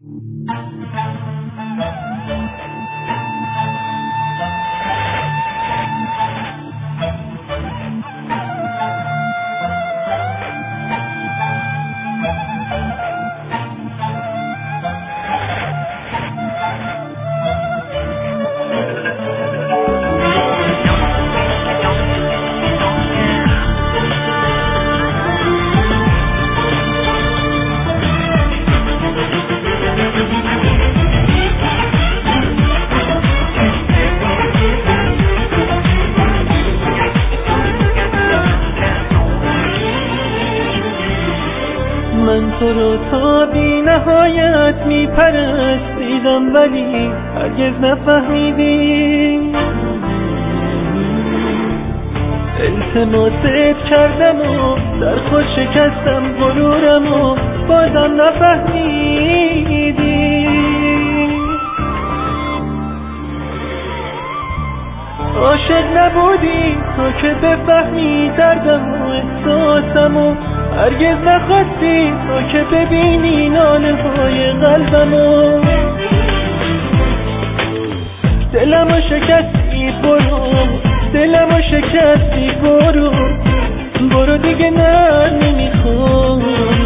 من تو رو تا بی نهایت می پرستیدم ولی هرگز نفهمیدی. التماست کردم و در خود شکستم غرورم و بازم نفهمیدی. عاشق نبودی تو که بفهمی دردم و احساسم و هرگز نخواستی تو که ببینی ناله های قلبمو. دلمو شکستی برو، دلمو شکستی برو، برو دیگه نه نمیخوام.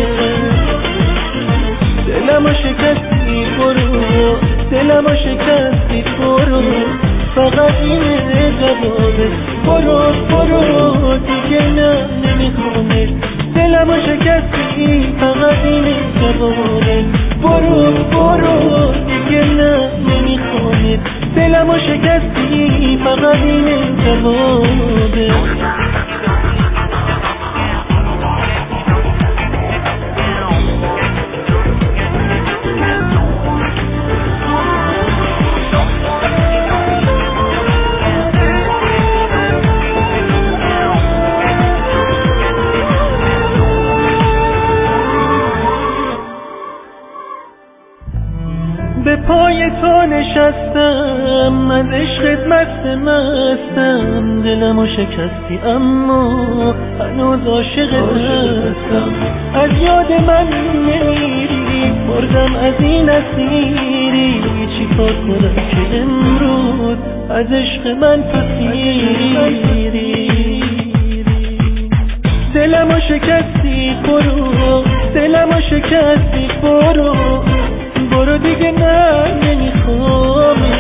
دلمو شکستی برو، دلمو شکستی برو، فقط اینه جوابه. برو برو دیگه نه نمیخوامه. دلمو شکستی فقط اینه جوابه. برو برو دیگه نه نمیخوامه. دلمو شکستی فقط اینه جوابه. به پای تو نشستم از عشقت مستم. دلمو شکستی اما هنوز عاشقت هستم. از یاد من نمیری مردم از این اسیری. چی کار کنم که امروز از عشق من تو سیری. دلمو شکستی برو، دلمو شکستی برو، برو دیگه نه نمیخوامه.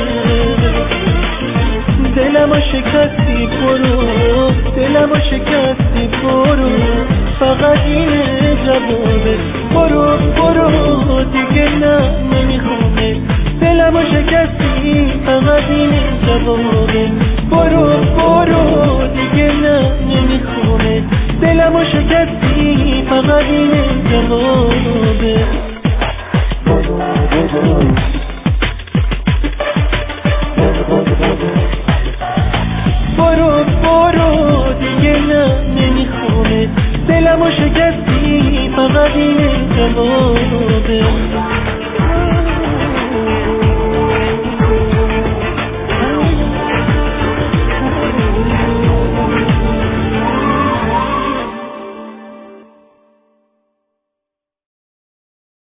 دلمو شکستی برو، دلمو شکستی برو، فقط اینه جوابه. برو برو دیگه نه نمیخوامه. دلمو شکستی فقط اینه جوابه. برو برو دیگه نه نمیخوامه. دلمو شکستی فقط اینه جوابه. برو برو دیگه نه نمیخوامه. دلمو شکستی فقط اینه جوابه.